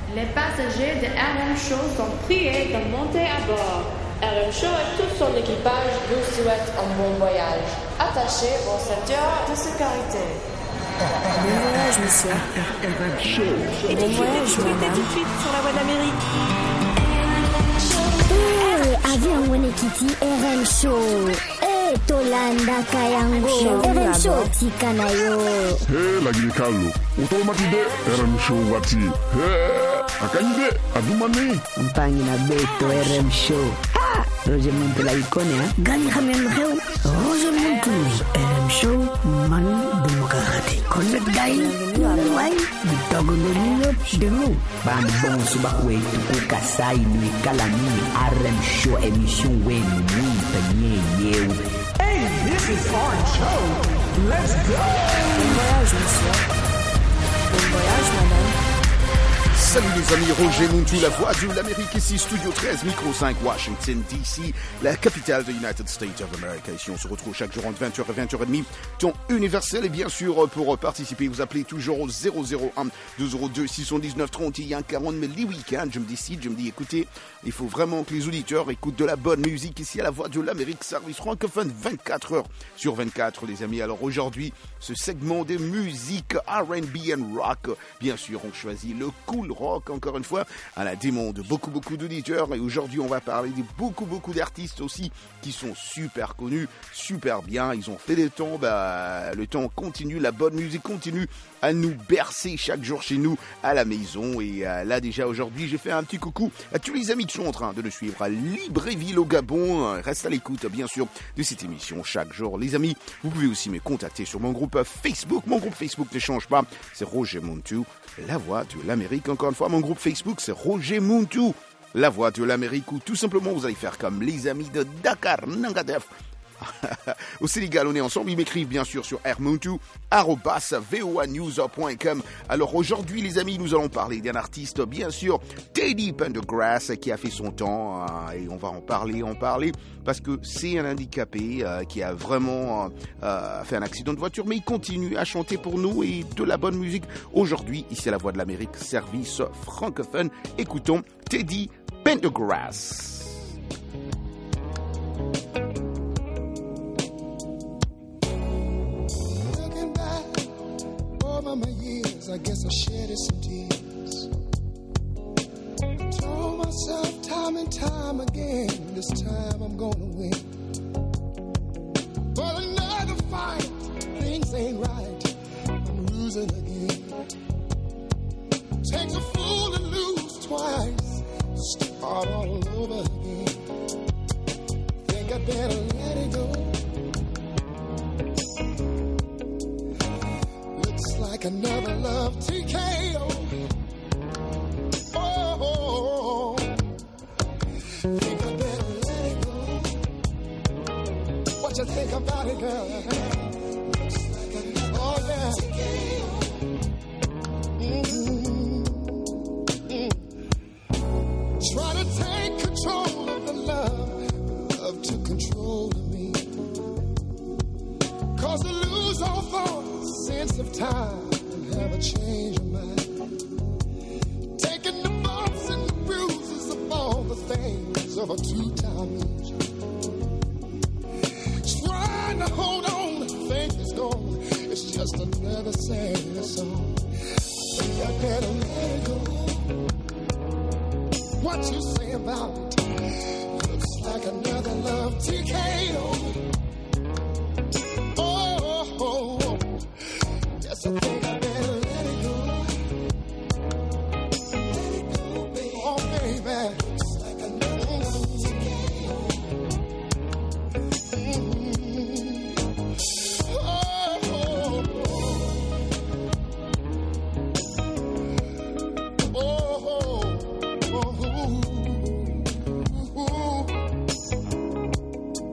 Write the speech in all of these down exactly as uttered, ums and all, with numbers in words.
Les passagers de R M Show sont priés de monter à bord. R M Show et tout son équipage vous souhaitent un bon voyage. Attachez vos ceintures de sécurité. Bon voyage, monsieur. R M Show. Et bon voyage, tout de suite sur la voie de l'Amérique. Eh, avion wene kiti R M Show. Eh, tolanda kayango. R M Show tika na yo. Hey, lagi kalo. Utomatide R M Show wati. Hey, akanyide adumani. Mpangi na beto R M Show. Ah, Roger Muntu la ikone ha. Gani khamen kheu. Roger Muntu R M Show man demokrati. Konet gai. Wai, bitago nyo demu. Bam bon suba wetu kukasai ni kalami R M Show emission wenu ni yeu. Hey, this is Orange Show. Let's go. Bon voyage, monsieur. Bon voyage, madame. Salut les amis, Roger Muntu, la voix de l'Amérique, ici Studio treize, Micro cinq, Washington D C, la capitale de United States of America. Ici on se retrouve chaque jour entre vingt heures et vingt heures trente, temps universel. Et bien sûr, pour participer, vous appelez toujours au zéro zéro un deux zéro deux six cent dix-neuf trente et un quarante. Mais les week-ends, je me décide, je me dis, écoutez, il faut vraiment que les auditeurs écoutent de la bonne musique ici à la voix de l'Amérique, service francophone vingt-quatre heures sur vingt-quatre, les amis. Alors aujourd'hui, ce segment de musique R and B and rock, bien sûr, on choisit le cool rock, encore une fois, à la demande de beaucoup, beaucoup d'auditeurs. Et aujourd'hui, on va parler de beaucoup, beaucoup d'artistes aussi qui sont super connus, super bien. Ils ont fait des temps, bah, le temps continue, la bonne musique continue à nous bercer chaque jour chez nous à la maison. Et euh, là, déjà, aujourd'hui, j'ai fait un petit coucou à tous les amis qui sont en train de nous suivre à Libreville au Gabon. Reste à l'écoute, bien sûr, de cette émission chaque jour. Les amis, vous pouvez aussi me contacter sur mon groupe Facebook. Mon groupe Facebook ne change pas, c'est Roger Muntu, la voix de l'Amérique. Encore une fois, mon groupe Facebook, c'est Roger Muntu, la voix de l'Amérique, ou tout simplement, vous allez faire comme les amis de Dakar, Nangadef. Au Sénégal, on est ensemble. Ils m'écrivent bien sûr sur rmuntu arobase voa news point com. Alors aujourd'hui, les amis, nous allons parler d'un artiste, bien sûr, Teddy Pendergrass, qui a fait son temps, euh, et on va en parler, en parler, parce que c'est un handicapé euh, qui a vraiment euh, fait un accident de voiture, mais il continue à chanter pour nous et de la bonne musique. Aujourd'hui, ici à la Voix de l'Amérique, service francophone. Écoutons Teddy Pendergrass. Over my years, I guess I shedded some tears. I told myself time and time again, this time I'm gonna win. But another fight, things ain't right, I'm losing again. Takes a fool to lose twice, start all over again. Think I better let it go. Like another love T K O. Oh, oh, oh. Think I better let it go. What you think about it, girl? Oh, yeah. Mm-hmm. Mm-hmm. Try to take control of the love, love took control of me. Cause to lose all thought, sense of time, and have a change of mind. Taking the bumps and the bruises of all the things of a two-time loser. Trying to hold on, think it's gone. It's just another sad song. I think I better let it go. What you say about it? Looks like another love T K O. Yes, I think I better let it go. Let it go, baby. Oh, baby. It's like another T K O. Mm-hmm. Oh, oh, oh. Oh, oh, oh.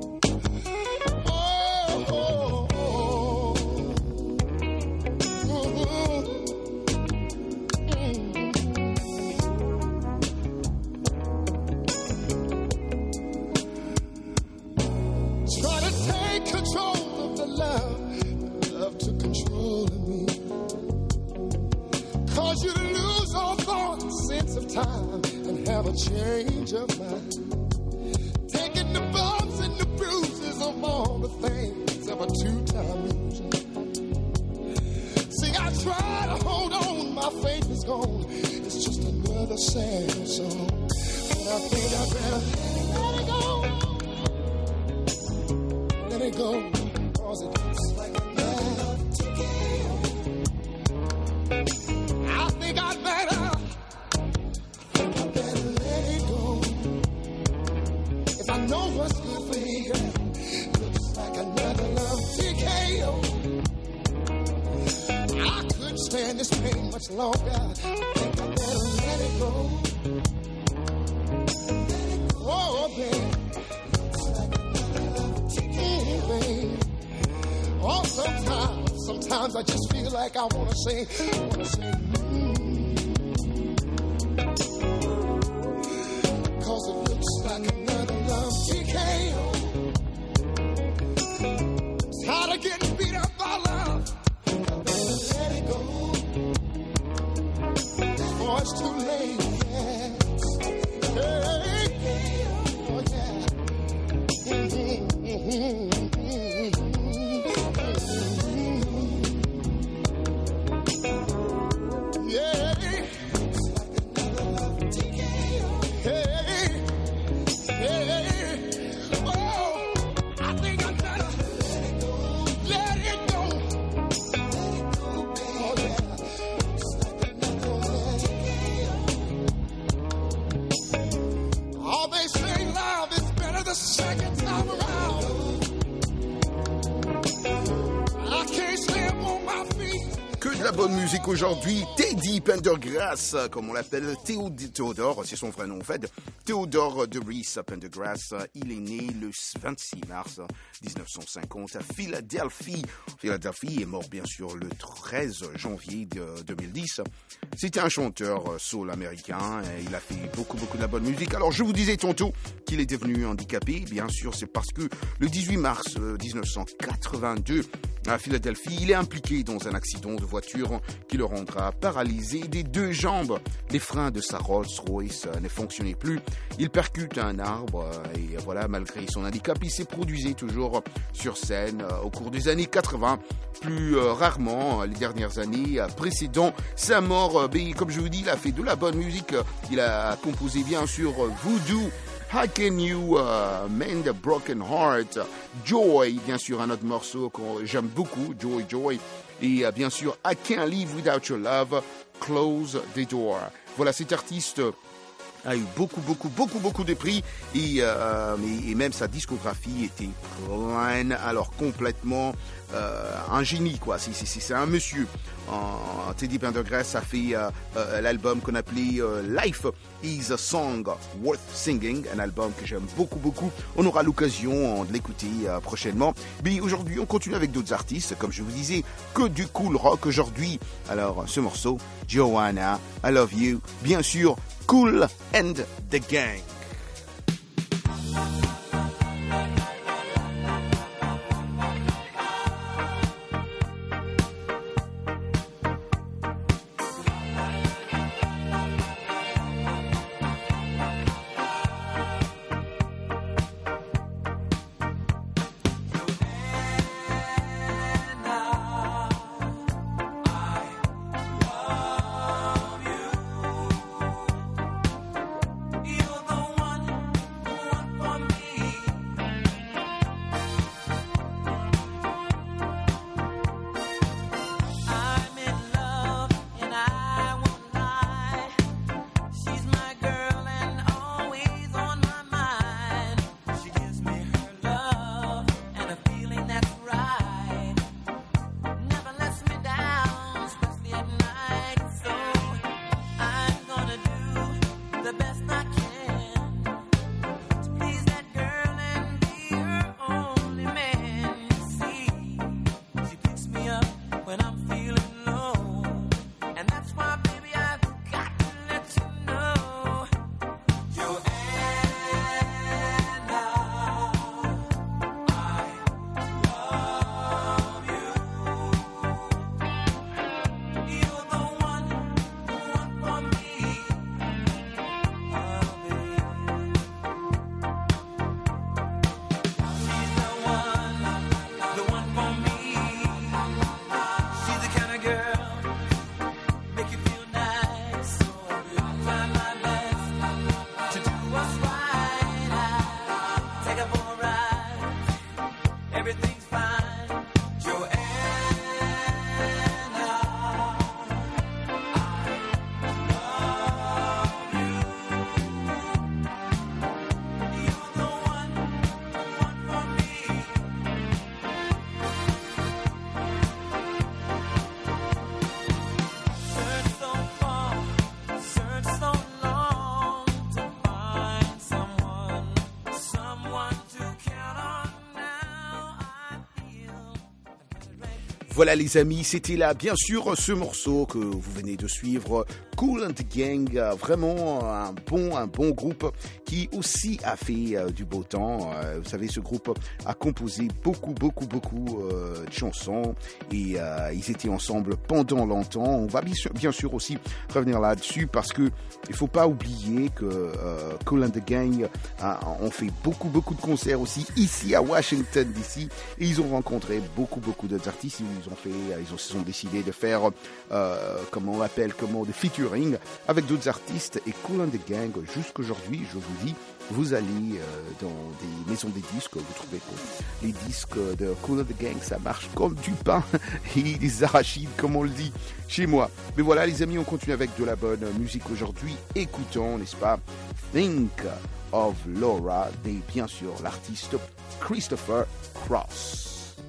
Oh, oh, oh. time and have a change of mind. Taking the bumps and the bruises of all the things of a two-time loser. See, I try to hold on, my faith is gone. It's just another sad song. But I think I better let it go. Let it go, cause it looks like another decay. I think I'd better, I think I better let it go. If I know what's good for me, girl, looks like another love T K O. I couldn't stand this pain much longer. I think I better let it go. Let it go. Oh, baby. Looks like another love T K O, baby. Oh, sometimes, sometimes I just feel like I wanna say, I wanna say, mm. Cause it looks like another love T K O. Tired of getting beat up by love. I better let it go. Before it's too late. Yeah. Hey. Oh, yeah. Mm-hmm, mm-hmm. La bonne musique aujourd'hui, Teddy Pendergrass, comme on l'appelle, Théo Théodore, c'est son vrai nom en fait, Théodore de Reese Pendergrass. Il est né le vingt-six mars dix-neuf cent cinquante à Philadelphie. Philadelphie est mort bien sûr le treize janvier de deux mille dix. C'était un chanteur soul américain, et il a fait beaucoup beaucoup de la bonne musique. Alors je vous disais tantôt qu'il est devenu handicapé, bien sûr c'est parce que le dix-huit mars dix-neuf cent quatre-vingt-deux à Philadelphie, il est impliqué dans un accident de voiture qui le rendra paralysé des deux jambes. Les freins de sa Rolls-Royce ne fonctionnaient plus. Il percute un arbre et voilà, malgré son handicap, il s'est produit toujours sur scène au cours des années quatre-vingts, plus rarement les dernières années précédant sa mort. Mais comme je vous dis, il a fait de la bonne musique. Il a composé bien sûr Voodoo, How Can You uh, Mend a Broken Heart, Joy, bien sûr un autre morceau que j'aime beaucoup, Joy, Joy, et uh, bien sûr I Can't Live Without Your Love, Close the Door. Voilà, cet artiste a eu beaucoup, beaucoup, beaucoup, beaucoup de prix et, euh, et, et même sa discographie était pleine, alors complètement euh, un génie, quoi. C'est, c'est, c'est un monsieur. Euh, Teddy Pendergrass a fait euh, euh, l'album qu'on appelait euh, Life is a Song Worth Singing, un album que j'aime beaucoup, beaucoup. On aura l'occasion de l'écouter euh, prochainement. Mais aujourd'hui, on continue avec d'autres artistes, comme je vous disais, que du cool rock aujourd'hui. Alors, ce morceau, Joanna, I Love You, bien sûr, Kool and the Gang. You're the Voilà les amis, c'était là bien sûr ce morceau que vous venez de suivre, Kool and the Gang, vraiment un bon, un bon groupe qui aussi a fait euh, du beau temps. Euh, vous savez, ce groupe a composé beaucoup, beaucoup, beaucoup euh, de chansons et euh, ils étaient ensemble pendant longtemps. On va bien sûr, bien sûr aussi revenir là-dessus parce que il faut pas oublier que euh, Kool and the Gang a, ont fait beaucoup, beaucoup de concerts aussi ici à Washington D C et ils ont rencontré beaucoup, beaucoup d'autres artistes. Ils ont fait, ils ont, se sont décidés de faire, euh, comment on l'appelle, comment, de featuring avec d'autres artistes. Et Kool and the Gang, jusqu'aujourd'hui, je vous dis, vous allez euh, dans des maisons des disques, vous trouvez que les disques de Kool and the Gang, ça marche comme du pain et des arachides, comme on le dit chez moi. Mais voilà, les amis, on continue avec de la bonne musique aujourd'hui. Écoutons, n'est-ce pas, Think of Laura, et bien sûr l'artiste Christopher Cross.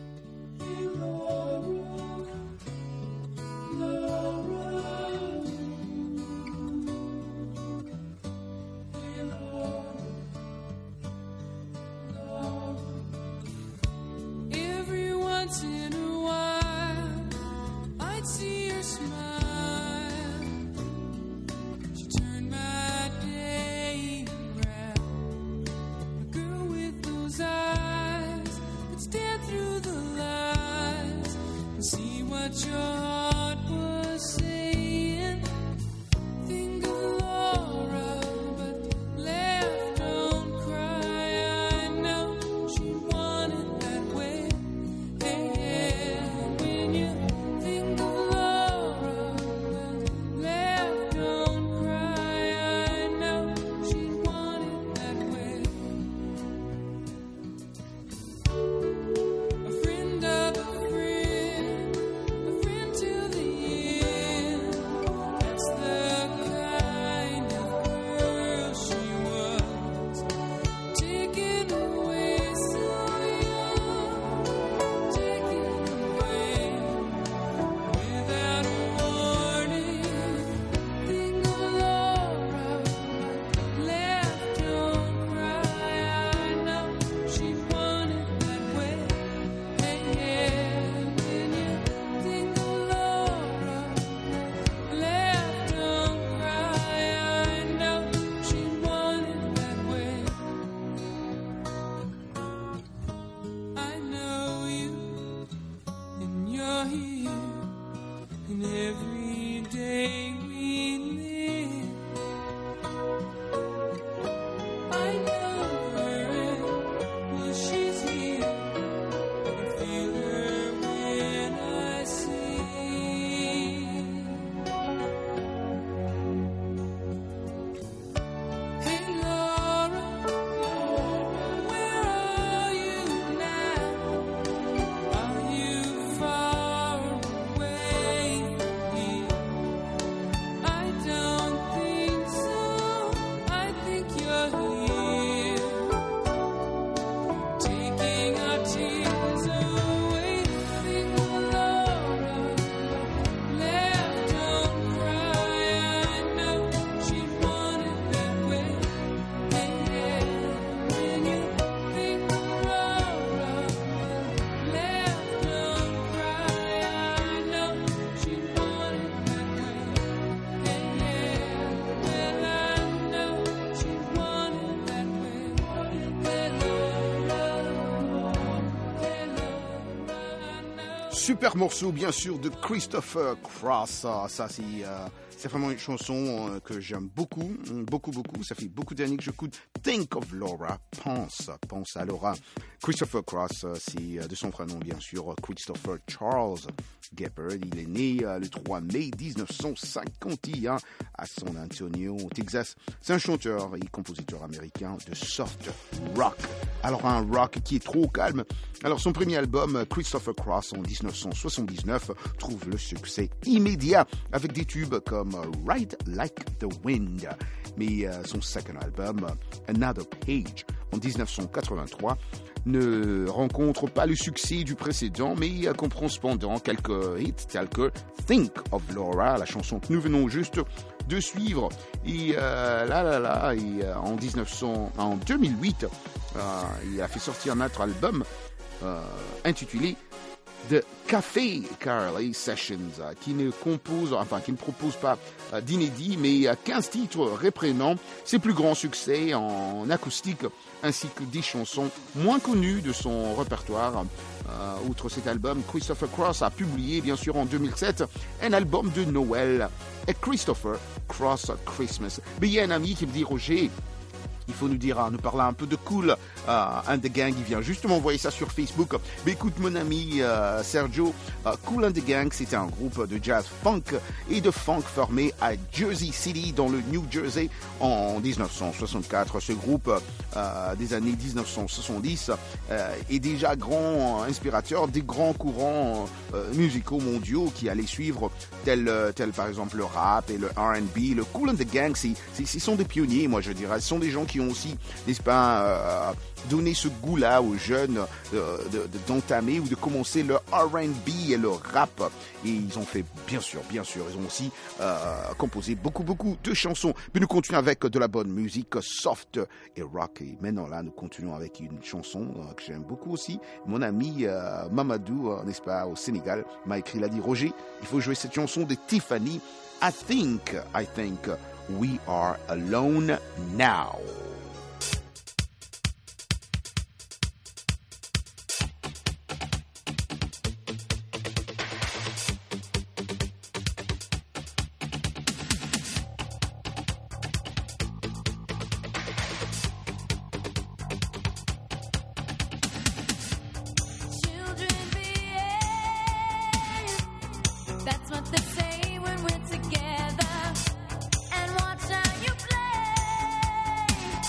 Super morceau, bien sûr, de Christopher Cross. Ça, ça c'est, euh, c'est vraiment une chanson euh, que j'aime beaucoup, beaucoup, beaucoup. Ça fait beaucoup d'années que j'écoute. Think of Laura, pense, pense à Laura. Christopher Cross, c'est de son prénom, bien sûr, Christopher Charles Gepard. Il est né euh, le trois mai dix-neuf cent cinquante et un à San Antonio, au Texas. C'est un chanteur et compositeur américain de soft rock. Alors, un rock qui est trop calme. Alors, son premier album, Christopher Cross, en dix-neuf cent soixante-dix-neuf, trouve le succès immédiat avec des tubes comme Ride Like the Wind. Mais euh, son second album, Another Page, en dix-neuf cent quatre-vingt-trois, ne rencontre pas le succès du précédent, mais euh, comprend cependant quelques hits tels que Think of Laura, la chanson que nous venons juste de suivre. Et euh, là, là, là, et, euh, en, dix-neuf cents, en deux mille huit, euh, il a fait sortir un autre album euh, intitulé The Café Carly Sessions, euh, qui ne compose, enfin qui ne propose pas euh, d'inédits, mais euh, quinze titres reprenant ses plus grands succès en acoustique, ainsi que des chansons moins connues de son répertoire. Euh, outre cet album, Christopher Cross a publié, bien sûr, en deux mille sept, un album de Noël, A Christopher Cross Christmas. Mais il y a un ami qui me dit, Roger, il faut nous dire, nous parler un peu de Kool uh, and the Gang. Il vient justement envoyer ça sur Facebook. Mais écoute, mon ami uh, Sergio, uh, Kool and the Gang, c'était un groupe de jazz funk et de funk formé à Jersey City, dans le New Jersey, en dix-neuf cent soixante-quatre. Ce groupe uh, des années dix-neuf cent soixante-dix uh, est déjà grand inspirateur des grands courants uh, musicaux mondiaux qui allaient suivre, tel, tel par exemple le rap et le R and B. Le Kool and the Gang, c'est, c'est, ce sont des pionniers, moi je dirais. Ce sont des gens qui ont aussi, n'est-ce pas, euh, donné ce goût-là aux jeunes euh, de, de, d'entamer ou de commencer le R and B et le rap. Et ils ont fait, bien sûr, bien sûr, ils ont aussi euh, composé beaucoup, beaucoup de chansons. Mais nous continuons avec de la bonne musique soft et rock. Et maintenant, là, nous continuons avec une chanson euh, que j'aime beaucoup aussi. Mon ami euh, Mamadou, euh, n'est-ce pas, au Sénégal, m'a écrit, il a dit, Roger, il faut jouer cette chanson de Tiffany. I think, I think we are alone now. That's what they say when we're together. And watch how you play.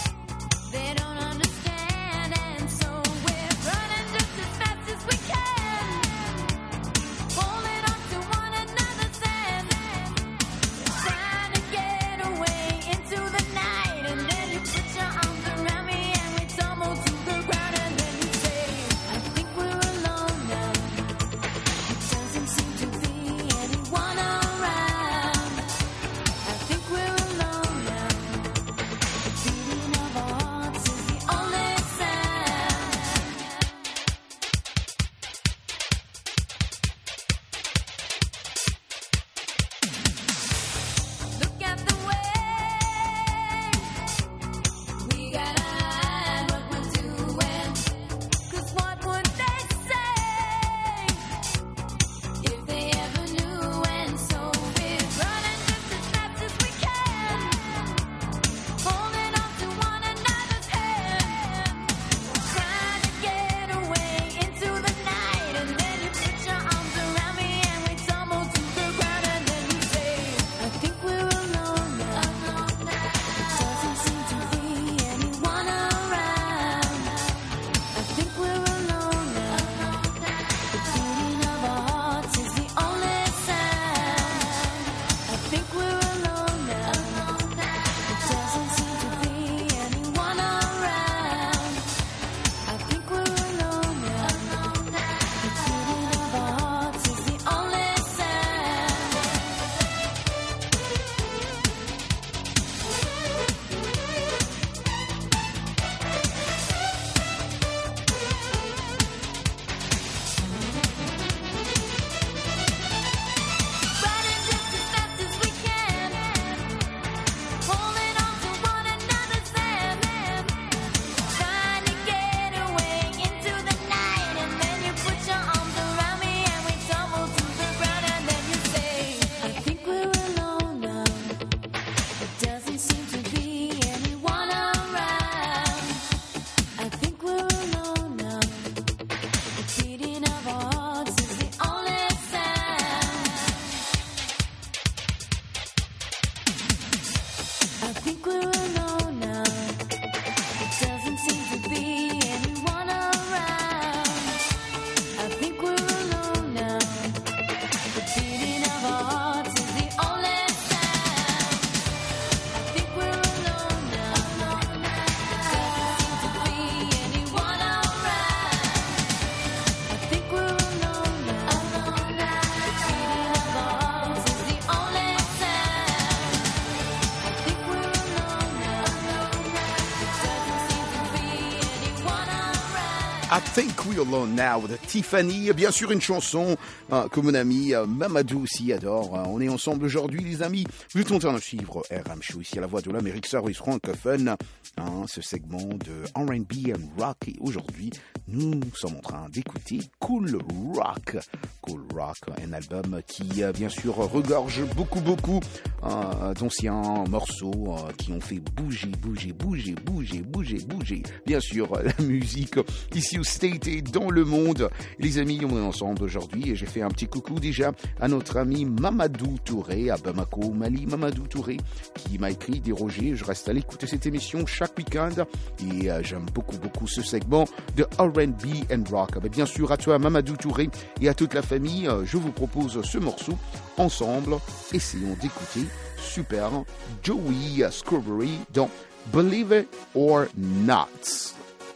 I Think We're Alone Now de Tiffany. Bien sûr, une chanson euh, que mon ami euh, Mamadou aussi adore. Euh, on est ensemble aujourd'hui, les amis. Vous êtes en train de suivre R M Show ici à la Voix de l'Amérique, service francophone. Hein, ce segment de R and B and Rock. Et aujourd'hui, nous sommes en train d'écouter Cool Rock. Cool Rock, un album qui, euh, bien sûr, regorge beaucoup, beaucoup euh, d'anciens morceaux euh, qui ont fait bouger, bouger, bouger, bouger, bouger, bouger. Bien sûr, la musique ici au State et dans le monde. Les amis, on est ensemble aujourd'hui et j'ai fait un petit coucou déjà à notre ami Mamadou Touré à Bamako, Mali. Mamadou Touré qui m'a écrit des Roger. Je reste à l'écouter cette émission chaque week-end et euh, j'aime beaucoup, beaucoup ce segment de R and B and Rock. Mais bien sûr, à toi, Mamadou Touré et à toute la famille, euh, je vous propose ce morceau ensemble. Essayons d'écouter super Joey Scrubbery dans Believe It or Not.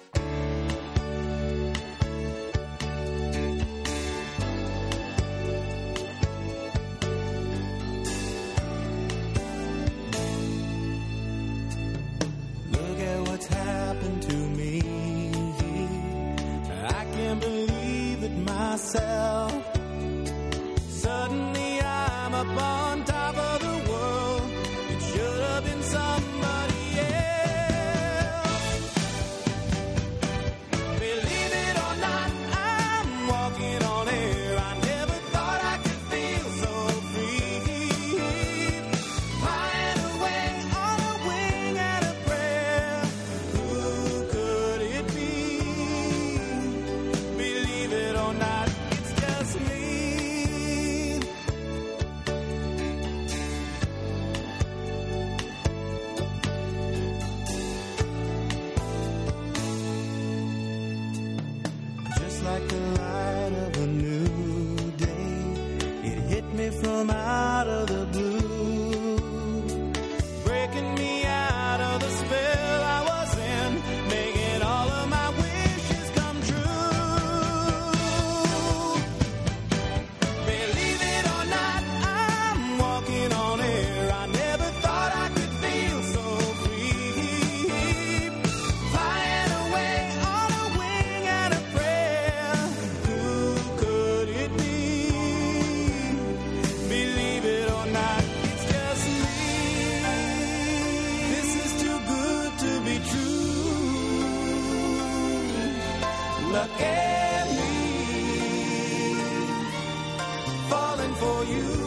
Suddenly I'm up on top of the world. It should have been somebody else. Believe it or not, I'm walking on air. I never thought I could feel so free. Flying away on a wing and a prayer. Who could it be? Believe it or not, it's just me. Like the light of a new day, it hit me from out of the blue, breaking me out of the spell I was in, making all of my wishes come true. Believe it or not, I'm walking on air. I never thought I could feel so free, flying away on a wing and a prayer. Who could it be? Believe it or not, it's just me. This is too good to be true. Look at me, falling for you.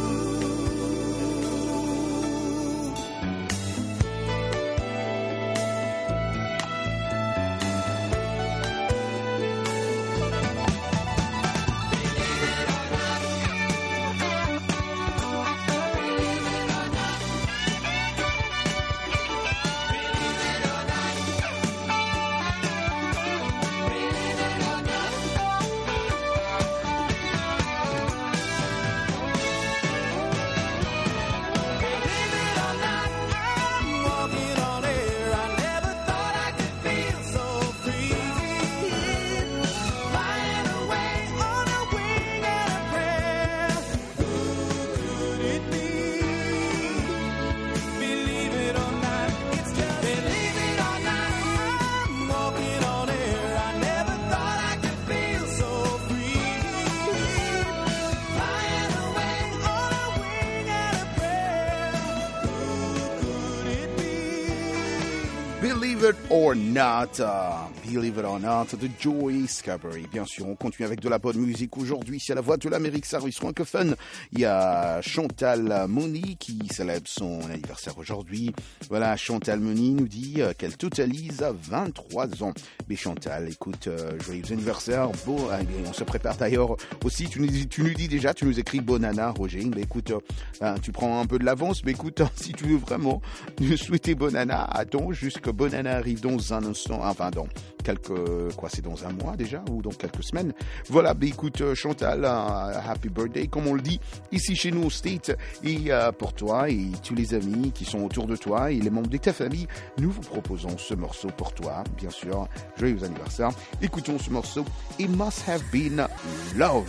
Believe It or Not, uh, Believe It or Not de Joey Scrubbery. Bien sûr, on continue avec de la bonne musique aujourd'hui. C'est à la Voix de l'Amérique, service francophone. Il y a Chantal Moni qui célèbre son anniversaire aujourd'hui. Voilà, Chantal Moni nous dit euh, qu'elle totalise vingt-trois ans. Mais Chantal, écoute, euh, joyeux anniversaire. Bon, euh, on se prépare d'ailleurs aussi. Tu nous, dis, tu nous dis déjà, tu nous écris Bonana, Roger. Mais écoute, euh, tu prends un peu de l'avance. Mais écoute, si tu veux vraiment nous souhaiter Bonana, attends jusque Bonana arrive dans un instant. Enfin, dans quelques, quoi, c'est dans un mois déjà ou dans quelques semaines. Voilà, bah écoute, Chantal, uh, happy birthday, comme on le dit ici chez nous au State. Et uh, pour toi et tous les amis qui sont autour de toi et les membres de ta famille, nous vous proposons ce morceau pour toi, bien sûr. Joyeux anniversaire. Écoutons ce morceau, It Must Have Been Love.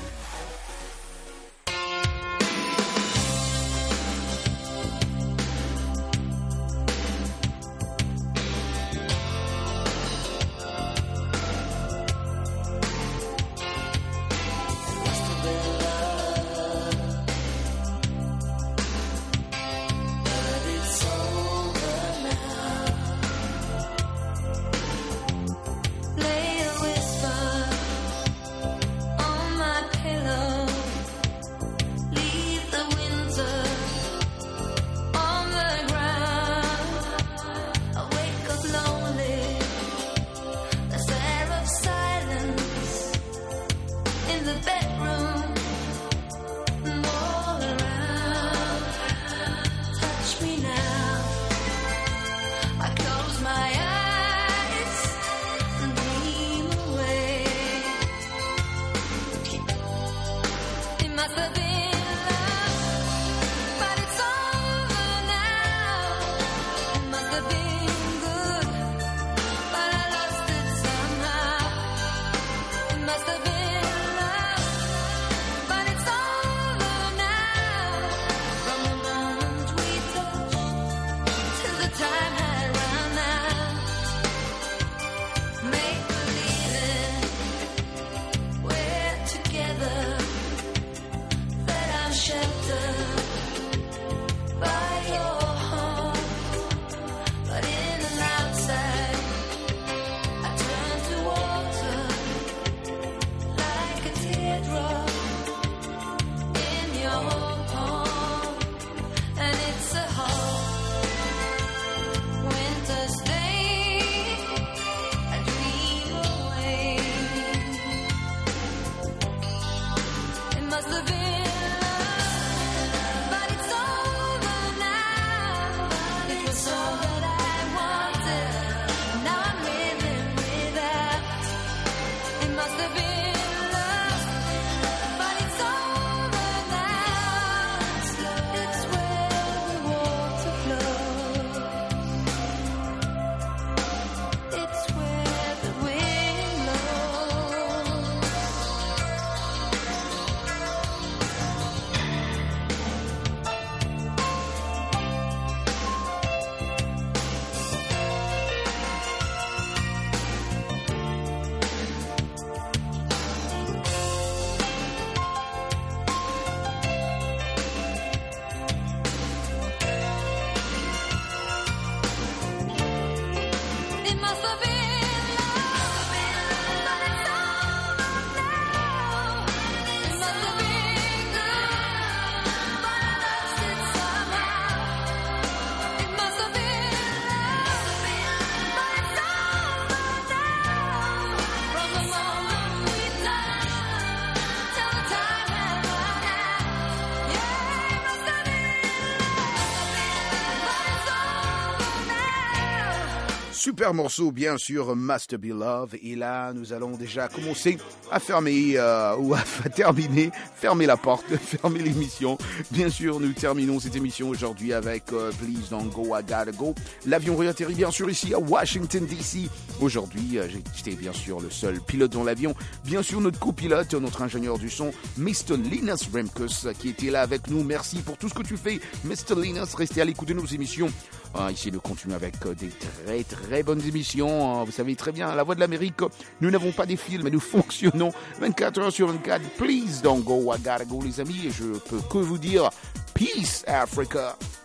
super morceau, bien sûr, Must Be Love. Et là, nous allons déjà commencer à fermer euh, ou à terminer, fermer la porte, fermer l'émission. Bien sûr, nous terminons cette émission aujourd'hui avec euh, Please Don't Go, I Gotta Go. L'avion réatterrit bien sûr ici à Washington D C. Aujourd'hui, euh, j'étais bien sûr le seul pilote dans l'avion. Bien sûr, notre copilote, notre ingénieur du son, mister Linus Remkus, qui était là avec nous. Merci pour tout ce que tu fais, mister Linus. Restez à l'écoute de nos émissions. Euh, ici, nous continuons avec euh, des très très bonnes émissions. Euh, vous savez très bien, La Voix de l'Amérique, nous n'avons pas des films, mais nous fonctionnons vingt-quatre heures sur vingt-quatre. Please don't go, I gotta go, les amis. Et je peux que vous dire, peace, Africa.